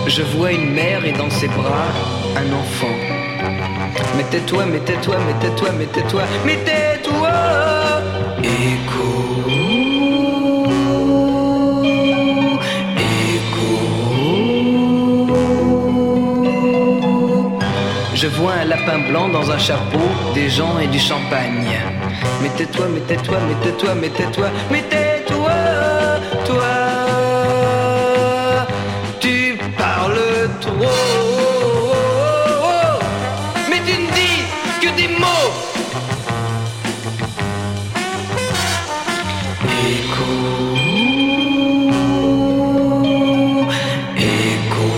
Je vois une mère et dans ses bras un enfant. Mais tais-toi, mais tais-toi, mais tais-toi, mais tais-toi, mais tais-toi. Écho, écho. Je vois un lapin blanc dans un chapeau, des gens et du champagne. Mais tais-toi, mais tais-toi, mais tais-toi, mais tais-toi, mais tais-toi, toi. Tu parles trop, mais tu ne dis que des mots. Écho, écho.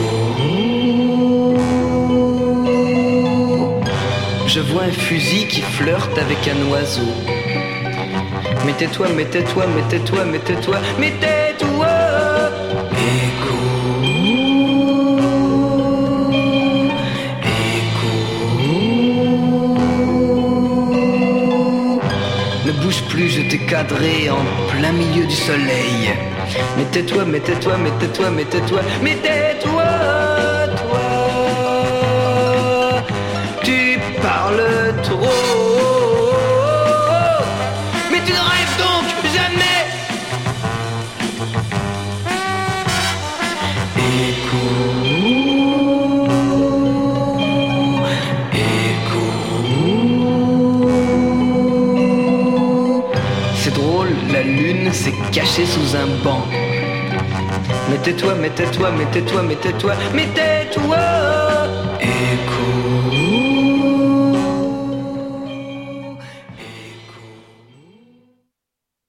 Je vois un fusil qui flirte avec un oiseau. Mais tais-toi, mais tais-toi, mais tais-toi, mais tais-toi, mais tais-toi. Écho, écho. Ne bouge plus, je t'ai cadré en plein milieu du soleil. Mais tais-toi, mais tais-toi, mais tais-toi, mais tais-toi, mais tais-toi, toi. Tu parles trop. Mais tu ne rêves donc jamais. Écho, écho. C'est drôle, la lune s'est cachée sous un banc. Mais tais-toi, mais tais-toi, mais tais-toi, mais tais-toi, mais tais-toi.